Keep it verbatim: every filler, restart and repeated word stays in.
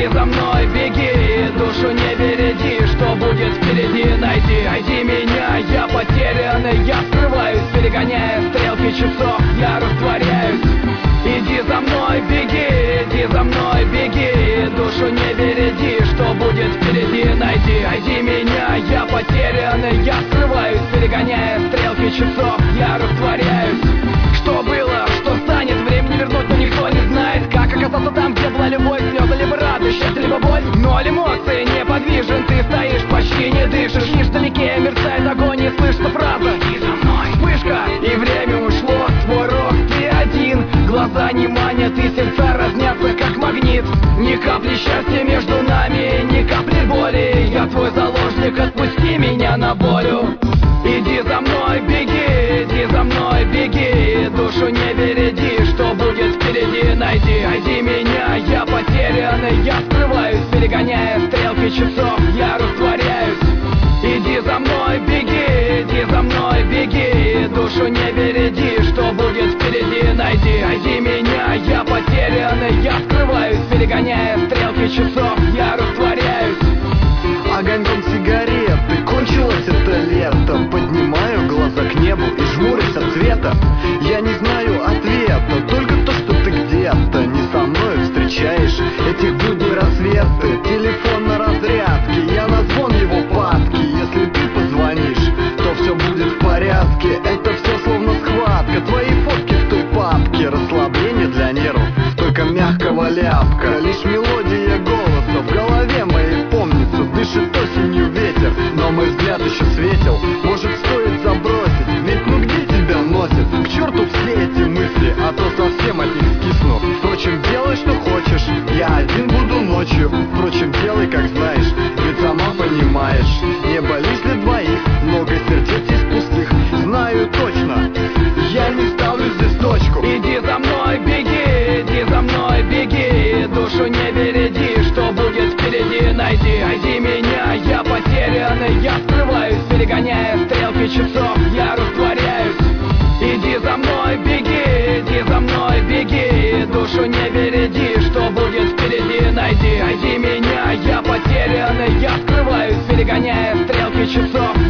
за мной, беги, душу не береги, что будет впереди, найди, найди меня. Я потерянный, я скрываюсь, перегоняя стрелки часов, я растворяюсь. Иди за мной, беги, иди за мной, беги, душу не береги, что будет впереди, найди, найди меня. Я потерянный, я скрываюсь, перегоняя стрелки часов, я растворяюсь. Что было, что станет, времени вернуть, но никто не знает. Как оказаться там, где была любовь, слезы, либо радость, счастье, либо боль. Ноль эмоций, неподвижен, ты стоишь, почти не дышишь. Лишь вдалеке мерцает огонь, и слышится фраза: иди за мной. Вспышка, и время ушло, твой рост, ты один. Глаза не манят, и сердца разнятся, как магнит. Ни капли счастья между нами, ни капли боли. Я твой заложник, отпусти меня на волю. Иди за мной, беги, иди за мной, беги, душу не береги, что будет впереди, найди, найди меня. Я потерянный, я скрываюсь, перегоняя стрелки часов, я растворяюсь. Иди за мной, беги, иди за мной, беги, душу не береги, что будет впереди, найди, найди меня. Я потерянный, я скрываюсь, перегоняя стрелки часов, я растворяюсь. Огоньком сигареты кончилось это лето. Поднимаю глаза к небу и жмурюсь от света. Я не знаю ответа, только то, что ты где-то не со мной встречаешь этих будней рассветы. Телефон на разрядке, я на звон его падки. Если ты позвонишь, то все будет в порядке. Это все словно схватка, твои фотки в той папке. Расслабление для нервов, только мягкого ляпка. Лишь мелодия голоса в голове моей помнится. Дышит осенью ветер, но мой взгляд еще светил. Может, стоит забросить, ведь ну где тебя носит? К черту все эти мысли, а то совсем от них скисну. Впрочем, делай, что хочешь, я один буду ночью. Впрочем, делай, как знаешь, ведь сама понимаешь. Небо лишь для двоих, много сердец есть пустых. Знаю точно, я не ставлю здесь точку. Иди за мной, беги, иди за мной, беги, душу не береги, что будет впереди, найди, найди меня. Я потерянный, я скрываюсь, перегоняя стрелки часов, я растворяюсь. Иди за мной, беги, иди за мной, беги, душу не береги, что будет впереди, найди, найди меня. Я потерянный, я скрываюсь, перегоняя стрелки часов,